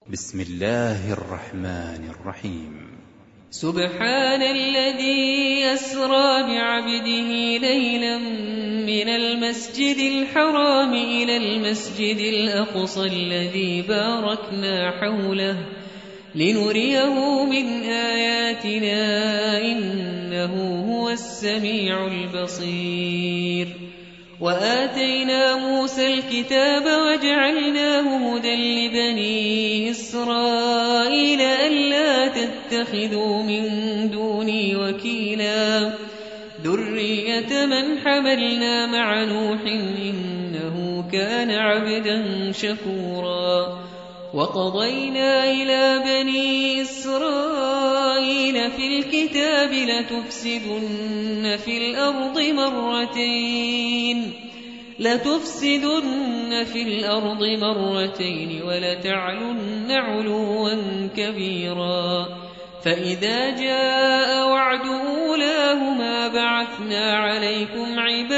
بسم الله الرحمن الرحيم. سبحان الذي أسرى بعبده ليلا من المسجد الحرام إلى المسجد الأقصى الذي باركنا حوله لنريه من آياتنا إنه هو السميع البصير. وآتينا موسى الكتاب وجعلناه هدى لبني إسرائيل ألا تتخذوا من دوني وكيلا ذرية من حملنا مع نوح إنه كان عبدا شكورا. وقضينا إلى بني إسرائيل في الكتاب لتفسدن في الأرض مرتين ولتعلن علوا كبيرا. فإذا جاء وعد أولاهما بعثنا عليكم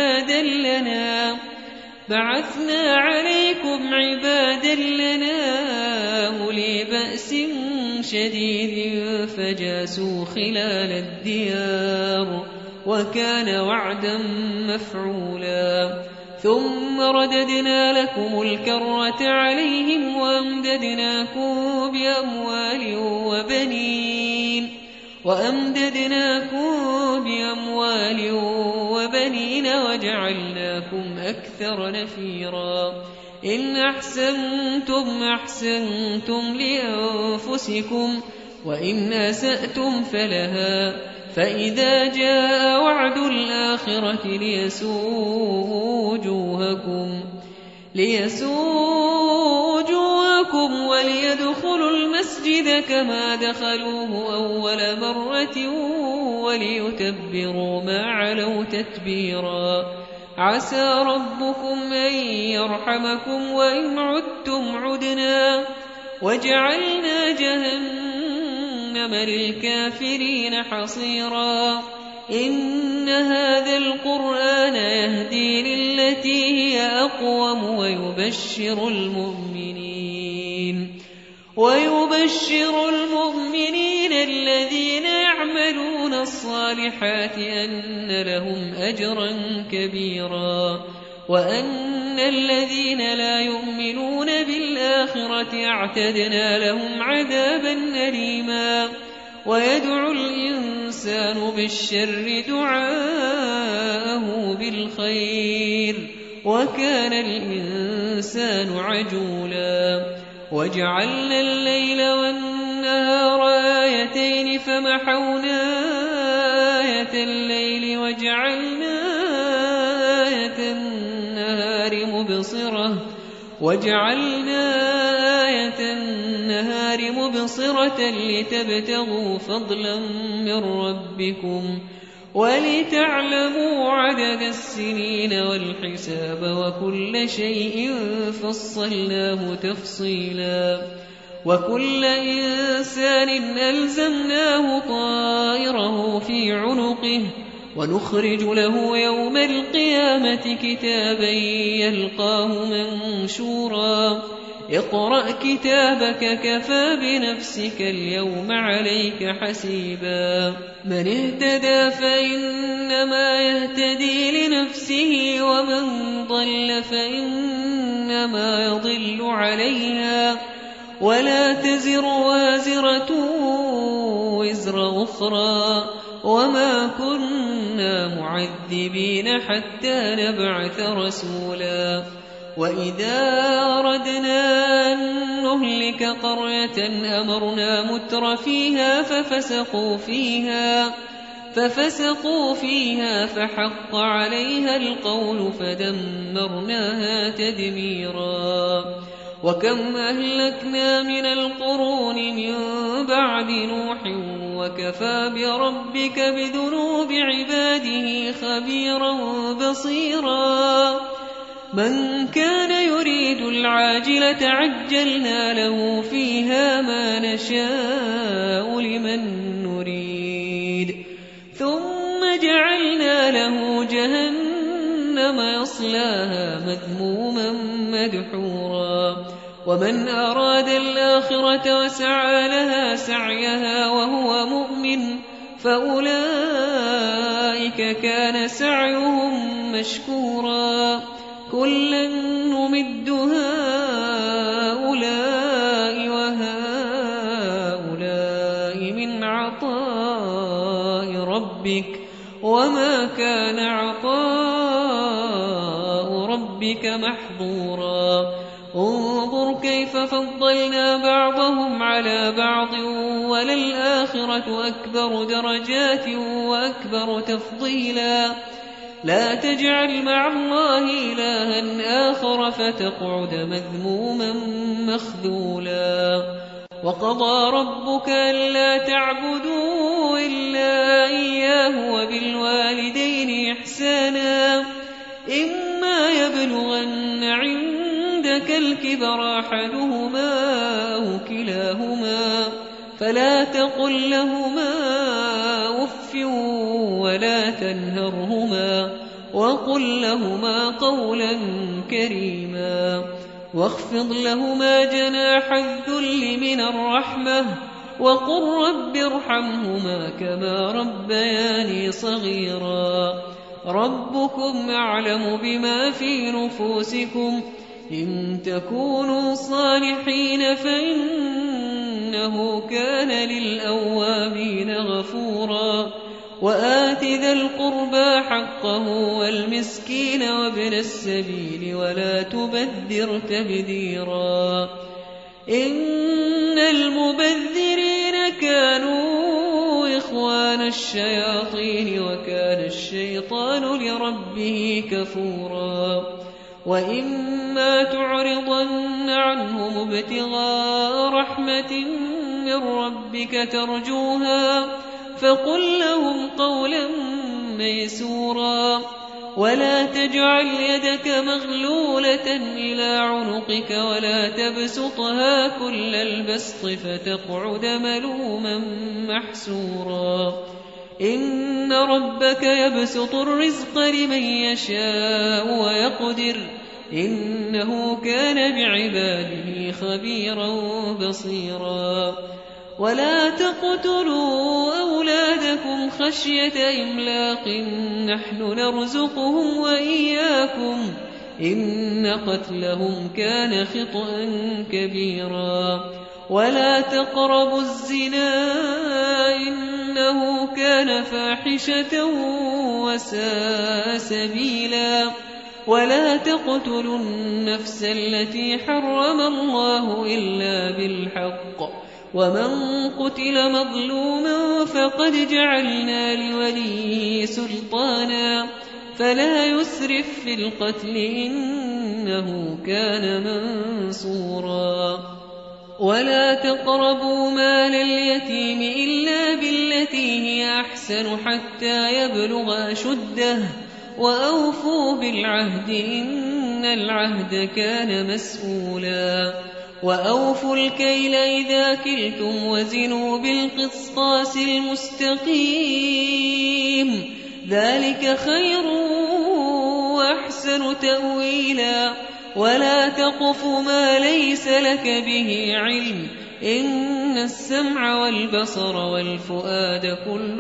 عبادا لنا أولي بأس شديد فجاسوا خلال الديار وكان وعدا مفعولا. ثم رددنا لكم الكرة عليهم وأمددناكم بأموال وبنين وجعلناكم أكثر نفيرا. إن أحسنتم لأنفسكم وإن أسأتم فلها. فإذا جاء وعد الآخرة ليسوءوا وجوهكم وليدخلوا المسجد كما دخلوه أول مرة وليتبروا ما علوا تتبيرا. عسى ربكم أن يرحمكم وإن عدتم عدنا وجعلنا جهنم للكافرين حصيرا. إن هذا القرآن يهدي للتي هي أقوم ويبشر المؤمنين الذين يعملون الصالحات أن لهم أجرا كبيرا وأن الذين لا يؤمنون بالآخرة اعتدنا لهم عذابا أليما. ويدعو الإنسان بالشر دعاءه بالخير وكان الإنسان عجولا. وجعلنا الليل والنهار آيتين فمحونا آية الليل وجعلنا آية النهار مبصرة لتبتغوا فضلا من ربكم ولتعلموا عدد السنين والحساب وكل شيء فصلناه تفصيلا. وكل إنسان ألزمناه طائره في عنقه ونخرج له يوم القيامة كتابا يلقاه منشورا. اقرأ كتابك كفى بنفسك اليوم عليك حسيبا. من اهتدى فإنما يهتدي لنفسه ومن ضل فإنما يضل عليها ولا تزر وازرة وزر أخرى وما كنا معذبين حتى نبعث رسولا. وإذا أردنا أن نهلك قرية أمرنا متر فيها ففسقوا فيها فحق عليها القول فدمرناها تدميرا. وكم أهلكنا من القرون من بعد نوح وكفى بربك بذنوب عباده خبيرا بصيرا. من كان يريد العاجلة عجلنا له فيها ما نشاء لمن نريد ثم جعلنا له جهنم يصلاها مذموما مدحورا ومن أراد الآخرة وسعى لها سعيها وهو مؤمن فأولئك كان سعيهم مشكورا كلا نمد هؤلاء وهؤلاء من عطاء ربك وما كان عطاء ربك محظورا انظر كيف فضلنا بعضهم على بعض وللآخرة أكبر درجات وأكبر تفضيلا لا تجعل مع الله إلها آخر فتقعد مذموما مخذولا وقضى ربك ألا تعبدوا إلا إياه وبالوالدين إحسانا إما يبلغن عندك الكبر أحدهما أو كلاهما فلا تقل لهما أف ولا تنهرهما وقل لهما قولا كريما واخفض لهما جناح الذل من الرحمة وقل رب ارحمهما كما ربياني صغيرا ربكم أعلم بما في نفوسكم إن تكونوا صالحين فإنه كان للأوابين غفورا وآت ذا القربى حقه والمسكين وابن السبيل ولا تبذر تبذيرا إن المبذرين كانوا إخوان الشياطين وكان الشيطان لربه كفورا وإما تعرضن عنهم ابتغاء رحمة من ربك ترجوها فقل لهم قولا ميسورا ولا تجعل يدك مغلولة إلى عنقك ولا تبسطها كل البسط فتقعد ملوما محسورا إن ربك يبسط الرزق لمن يشاء ويقدر إنه كان بعباده خبيرا بصيرا ولا تقتلوا أولادكم خشية إملاق نحن نرزقهم وإياكم إن قتلهم كان خطأ كبيرا ولا تقربوا الزنا إنه كان فاحشة وساء سبيلا ولا تقتلوا النفس التي حرم الله إلا بالحق ومن قتل مظلوما فقد جعلنا لوليه سلطانا فلا يسرف في القتل إنه كان منصورا ولا تقربوا مال اليتيم إلا بالتي هي أحسن حتى يبلغ أشده وأوفوا بالعهد إن العهد كان مسؤولا وأوفوا الكيل إذا كلتم وزنوا بالقسطاس المستقيم ذلك خير وأحسن تأويلا ولا تقف ما ليس لك به علم إن السمع والبصر والفؤاد كل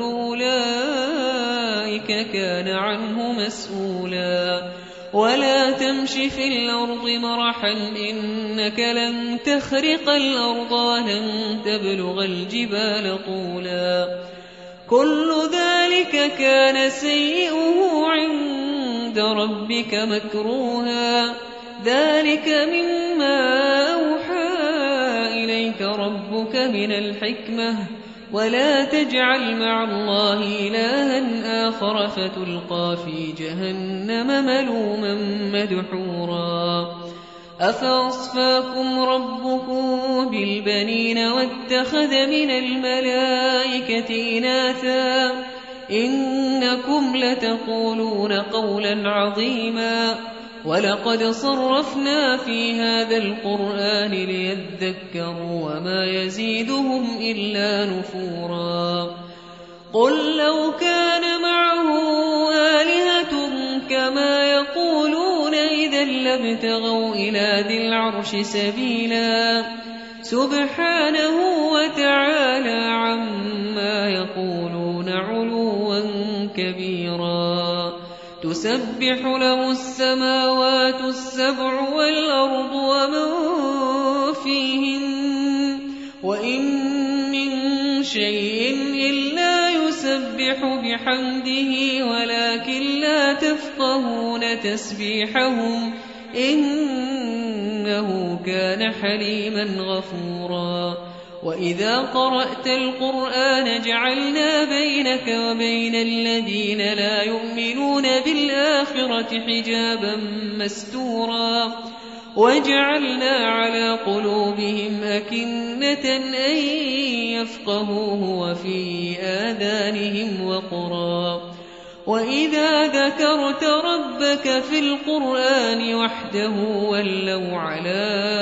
أولئك كان عنه مسؤولا ولا تمش في الأرض مرحا إنك لن تخرق الأرض ولن تبلغ الجبال طولا كل ذلك كان سيئه عند ربك مكروها ذلك مما أوحى إليك ربك من الحكمة ولا تجعل مع الله إلها آخر فتلقى في جهنم ملوما مدحورا أفأصفاكم ربكم بالبنين واتخذ من الملائكة إناثا إنكم لتقولون قولا عظيما ولقد صرفنا في هذا القرآن ليذكروا وما يزيدهم إلا نفورا قل لو كان معه آلهة كما يقولون إذا إذا لابتغوا إلى ذي العرش سبيلا سبحانه وتعالى عما يقولون علوا كبيرا تسبح له السماوات السبع والأرض ومن فيهن وإن من شيء إلا يسبح بحمده ولكن لا تفقهون تسبيحهم إنه كان حليما غفورا وإذا قرأت القرآن جعلنا بينك وبين الذين لا يؤمنون بالآخرة حجابا مستورا وجعلنا على قلوبهم أكنة أن يفقهوه وفي آذانهم وقرا وإذا ذكرت ربك في القرآن وحده ولوا على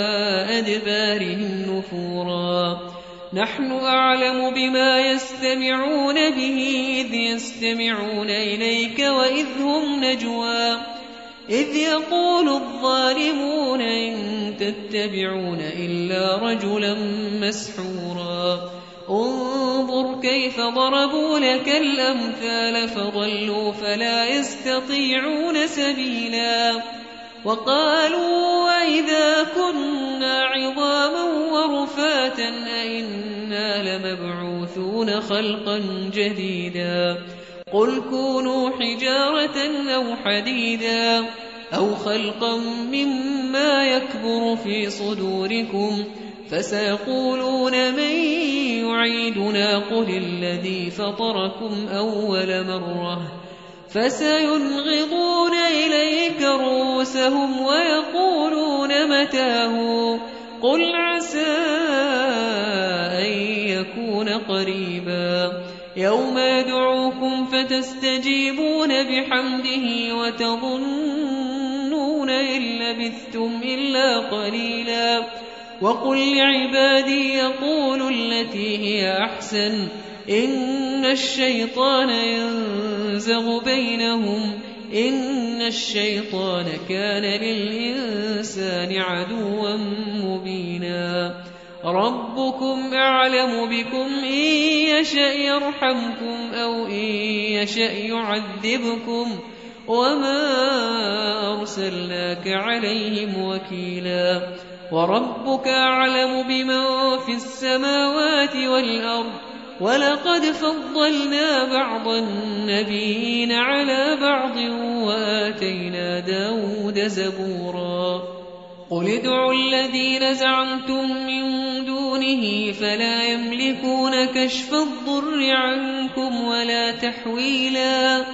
أدبارهم نفورا نحن أعلم بما يستمعون به إذ يستمعون إليك وإذ هم نجوى إذ يقول الظالمون إن تتبعون إلا رجلا مسحورا انظر كيف ضربوا لك الأمثال فضلوا فلا يستطيعون سبيلا وقالوا وإذا كنا عظاما ورفاتا أئنا لمبعوثون خلقا جديدا قل كونوا حجارة أو حديدا أو خلقا مما يكبر في صدوركم فسيقولون من يعيدنا قل الذي فطركم أول مرة فسينغضون إليك رؤوسهم ويقولون متاه قل عسى أن يكون قريبا يوم يدعوكم فتستجيبون بحمده وتظنون إن لبثتم إلا قليلا وقل لعبادي يقولوا التي هي أحسن إن الشيطان ينزغ بينهم إن الشيطان كان للإنسان عدوا مبينا ربكم أعلم بكم إن يشأ يرحمكم أو إن يشأ يعذبكم وما أرسلناك عليهم وكيلا وربك أعلم بمن في السماوات والأرض ولقد فضلنا بعض النبيين على بعض وآتينا داود زبورا قل ادعوا الذين زعمتم من دونه فلا يملكون كشف الضر عنكم ولا تحويلا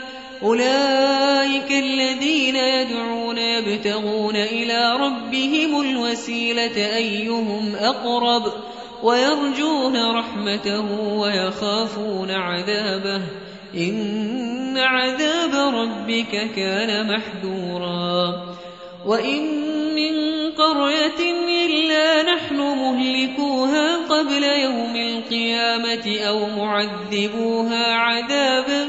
أولئك الذين يدعون يبتغون إلى ربهم الوسيلة أيهم أقرب ويرجون رحمته ويخافون عذابه إن عذاب ربك كان محذورا وإن من قرية إلا نحن مهلكوها قبل يوم القيامة أو معذبوها عذابا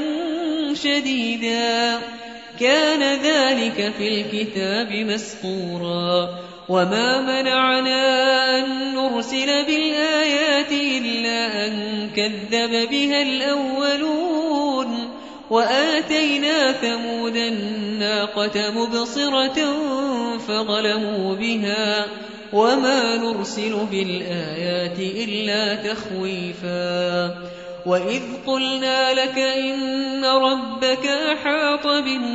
شديدا كان ذلك في الكتاب مسطورا وما منعنا أن نرسل بالآيات إلا أن كذب بها الأولون وآتينا ثمود الناقة مبصرة فظلموا بها وما نرسل بالآيات إلا تخويفا وإذ قلنا لك إن ربك أحاط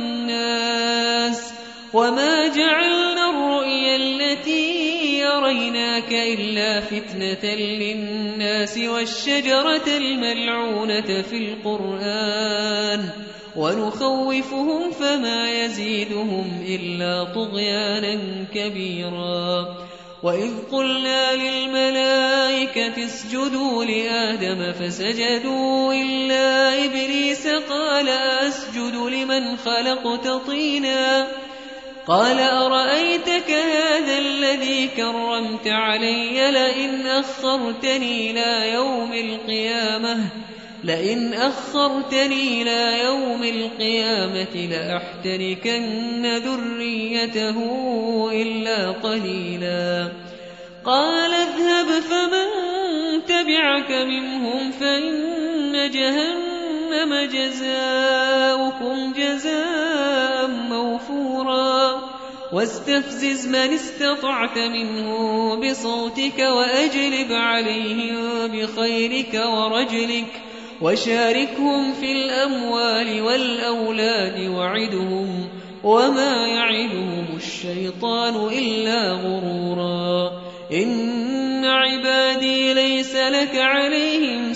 بالناس وما جعلنا الرؤيا التي يريناك إلا فتنة للناس والشجرة الملعونة في القرآن ونخوفهم فما يزيدهم إلا طغيانا كبيرا وإذ قلنا للملائكة اسجدوا لآدم فسجدوا إلا إبليس قال أسجد لمن خلقت طينا قال أرأيتك هذا الذي كرمت علي لئن أخرتني إلى يوم القيامة لئن أخرتني إلى يوم القيامة لأحتركن ذريته إلا قليلا. قال اذهب فمن تبعك منهم فإن جهنم جزاؤكم جزاء موفورا. واستفزز من استطعت منهم بصوتك وأجلب عليهم بخيرك ورجلك وشاركهم في الأموال والأولاد وعدهم وما يعدهم الشيطان إلا غرورا. إن عبادي ليس لك عليهم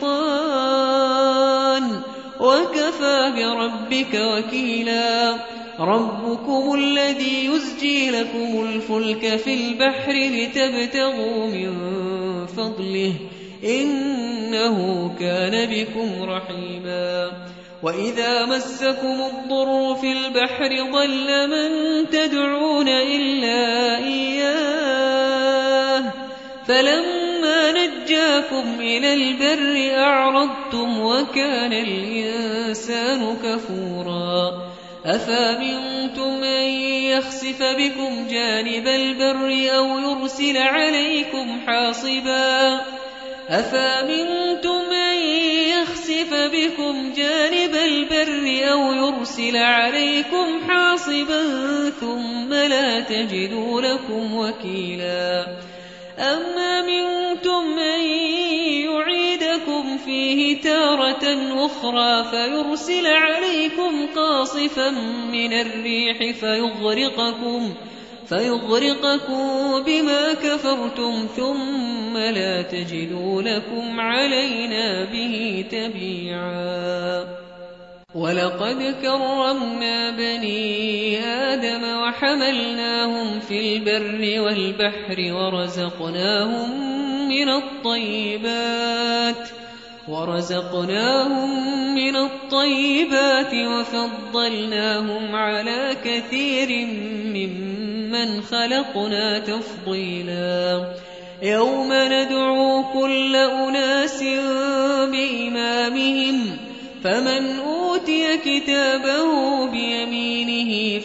سلطان وكفى بربك وكيلا. ربكم الذي يزجي لكم الفلك في البحر لتبتغوا من فضله إنه كان بكم رحيما. وإذا مسكم الضر في البحر ضل من تدعون إلا إياه فلما نجاكم إلى البر أعرضتم وكان الإنسان كفورا. أفأمنتم أن يخسف بكم جانب البر أو يرسل عليكم حاصبا أفأمنتم أن يخسف بكم جانب البر أو يرسل عليكم حاصبا ثم لا تجدوا لكم وكيلا. أم أمنتم أن يعيدكم فيه تارة أخرى فيرسل عليكم قاصفا من الريح فيغرقكم بما كفرتم ثم لا تجدوا لكم علينا به تبيعا. ولقد كرمنا بني آدم وحملناهم في البر والبحر ورزقناهم من الطيبات وفضلناهم على كثير ممن خلقنا تفضيلا. يوم ندعو كل أناس بإمامهم فمن أوتي كتابه بيمينه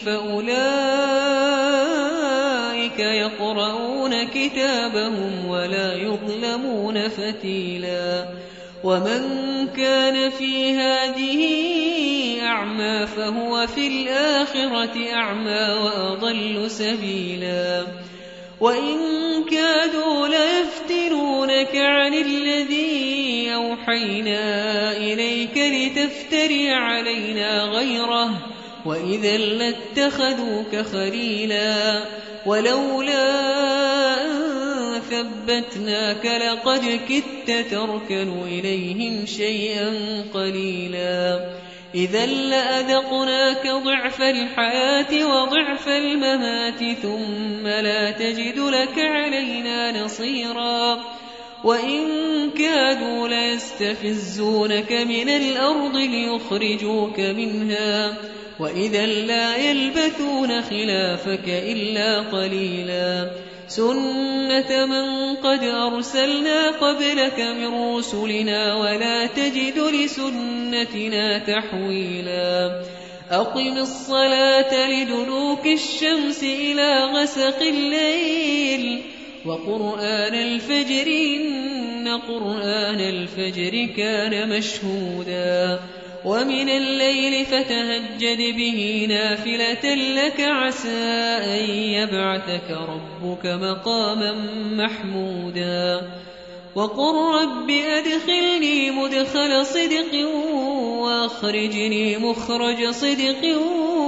فأولئك يقرؤون كتابهم ولا يظلمون فتيلا. ومن كان في هذه أعمى فهو في الآخرة أعمى وأضل سبيلا. وإن كادوا ليفتنونك عن الذي أوحينا إليك لتفتري علينا غيره وإذا لاتخذوك خليلا. ولولا أن ثبتناك لقد كدت تركن إليهم شيئا قليلا. إذا لأذقناك ضعف الحياة وضعف الممات ثم لا تجد لك علينا نصيرا. وإن كادوا ليستفزونك من الأرض ليخرجوك منها وإذا لا يلبثون خلافك إلا قليلا. سنة من قد أرسلنا قبلك من رسلنا ولا تجد لسنتنا تحويلا. أقم الصلاة لدلوك الشمس إلى غسق الليل وقرآن الفجر إن قرآن الفجر كان مشهودا. ومن الليل فتهجد به نافلة لك عسى أن يبعثك ربك مقاما محمودا. وقل رب أدخلني مدخل صدق وأخرجني مخرج صدق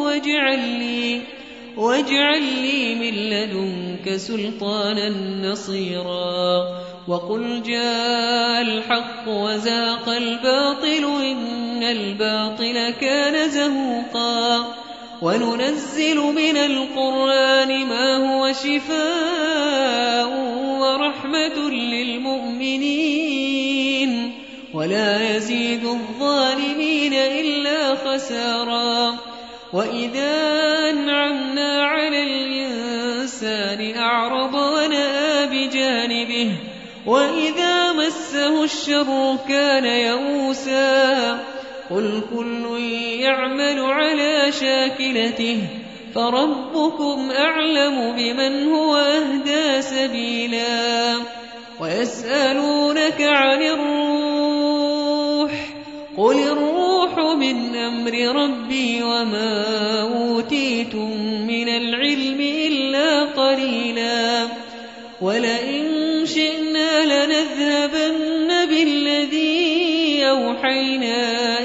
واجعل لي من لدنك سلطانا نصيرا. وقل جاء الحق وزاق الباطل إن الباطل كان زهوقا. وننزل من القرآن ما هو شفاء ورحمة للمؤمنين ولا يزيد الظالمين إلا خسارا. وإذا أنعمنا على الإنسان أعرض ونأى بجانبه وإذا مسه الشر كان يئوسا قل كل يعمل على شاكلته فربكم أعلم بمن هو أهدى سبيلا ويسألونك عن الروح قل الروح من أمر ربي وما أوتيتم من العلم إلا قليلا ولئن شئنا لنذهبن بالذي أوحينا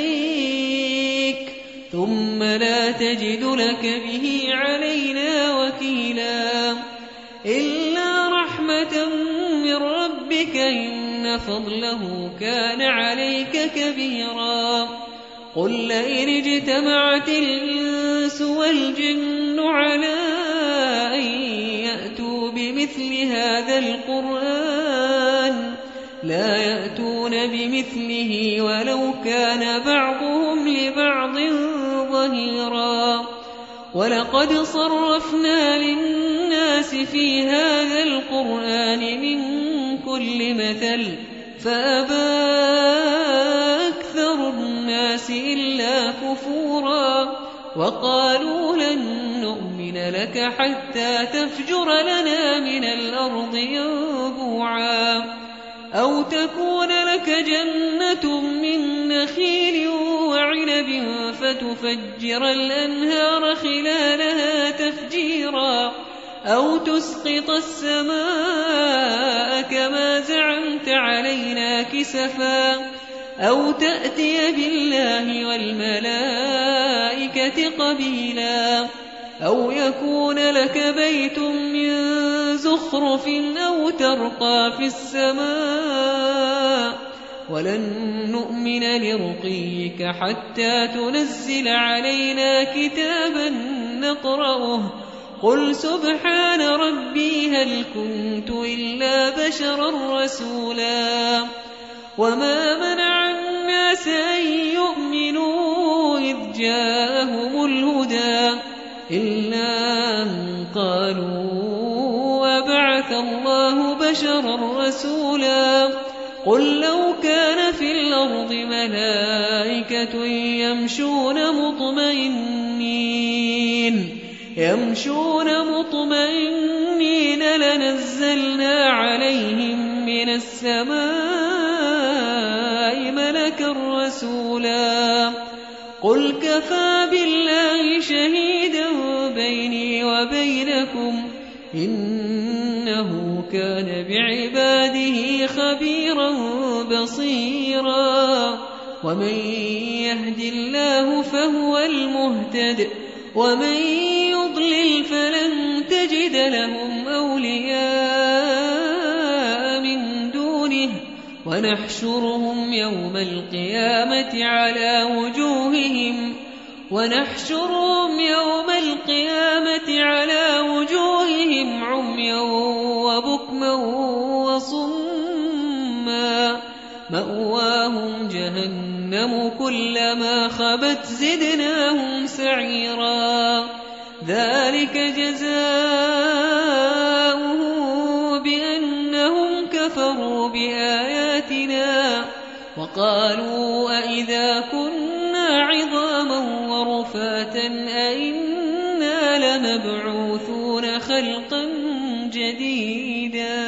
إليك ثم لا تجد لك به علينا وكيلا إلا رحمة من ربك إن فضله كان عليك كبيرا قل لئن اجتمعت الإنس والجن على أن يأتوا بمثل هذا القرآن لا يأتون بمثله ولو كان بعضهم لبعض ظهيرا ولقد صرفنا للناس في هذا القرآن من كل مثل فأبى أكثر الناس إلا كفورا وقالوا لن نؤمن لك حتى تفجر لنا من الأرض ينبوعا أو تكون لك جنة من نخيل وعنب فتفجر الأنهار خلالها تفجيرا أو تسقط السماء كما زعمت علينا كسفا أو تأتي بالله والملائكة قبيلا أو يكون لك بيت من زخرف أو ترقى في السماء ولن نؤمن لرقيك حتى تنزل علينا كتابا نقرأه قل سبحان ربي هل كنت إلا بشرا رسولا وما منع الناس أن يؤمنوا إذ جاءهم الهدى إلا أن قالوا وبعث الله بشرا رسولا قل لو كان في الأرض ملائكة يمشون مطمئنين لنزلنا عليهم من السماء ملكا رسولا قل كفى بالله شهيدا بيني وبينكم إنه كان بعباده خبيرا بصيرا ومن يهد الله فهو المهتد ومن يضلل فلن تجد لهم أولياء من دونه ونحشرهم يوم القيامة على وجوههم عميا وبكما وصما مأواهم جهنم كلما خبت زدناهم سعيرا ذلك جزاؤه بأنهم كفروا بآياتنا وقالوا أئذا كنا عظاما ورفاتا أئنا لمبعوثون خلقا جديدا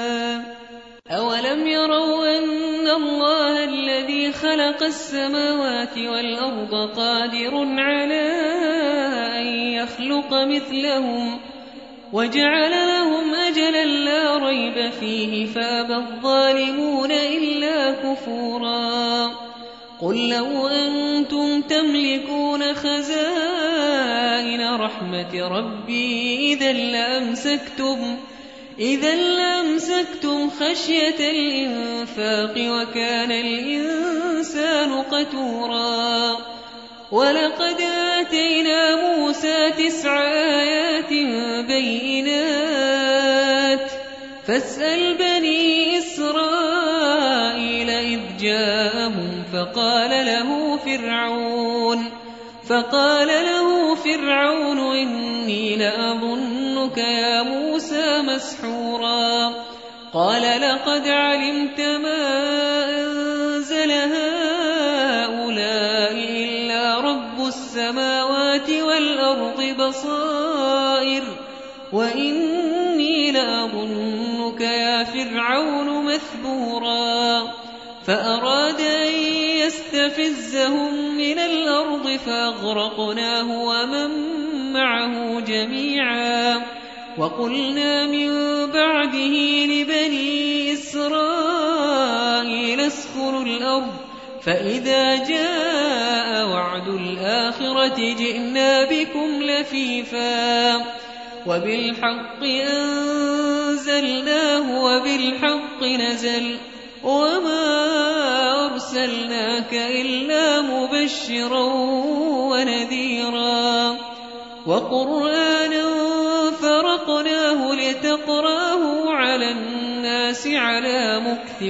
أولم يروا أن الله الذي خلق السماوات والأرض قادر على أن يخلق مثلهم وجعل لهم أجلا لا ريب فيه فأبى الظالمون إلا كفورا قل لو أنتم تملكون خزائن رحمة ربي إذا لأمسكتم خشية الإنفاق وكان الإنسان قتورا ولقد آتينا موسى 9 آيات بينات فاسأل بني إسرائيل إذ جاءهم فقال له فرعون إني لأظنك يا موسى مسحورا قال لقد علمت ما أنزل هؤلاء إلا رب السماوات والأرض بصائر وإني لأظنك يا فرعون مثبورا فأراد أن يستفزهم من الأرض فأغرقناه ومن معه جميعا وقلنا من بعده لبني إسرائيل اسكنوا الأرض فإذا جاء وعد الآخرة جئنا بكم لفيفا وبالحق أنزلناه وبالحق نزل وما أرسلناك إلا مبشرا ونذيرا وقرآنا فرقناه لتقراه على الناس على مكث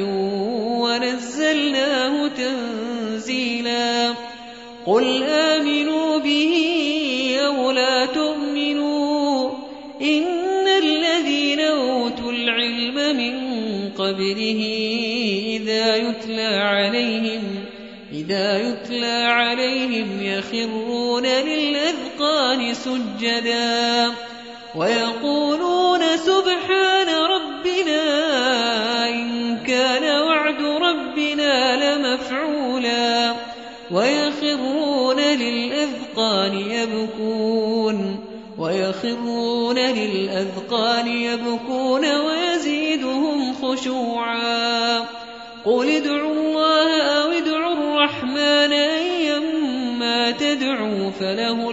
ونزلناه تنزيلا قل آمنوا به أو لا تؤمنوا إن الذين أوتوا العلم من قبله إذا يتلى عليهم يخرون للأذقان سجدا ويقولون سبحان ربنا إن كان وعد ربنا لمفعولا ويخرون للأذقان يبكون ويزيدهم خشوعا قل ادعوا الله أو ادعوا الرحمن أيما تدعوا فله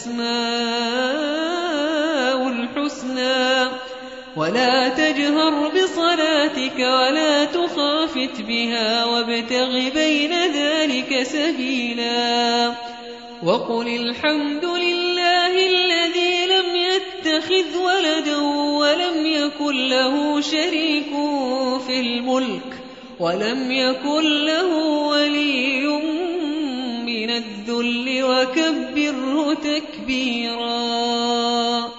الأسماء الحسنى ولا تجهر بصلاتك ولا تخافت بها وابتغ بين ذلك سبيلا وقل الحمد لله الذي لم يتخذ ولدا ولم يكن له شريك في الملك ولم يكن له ولي من الذل وكبره تكبيرا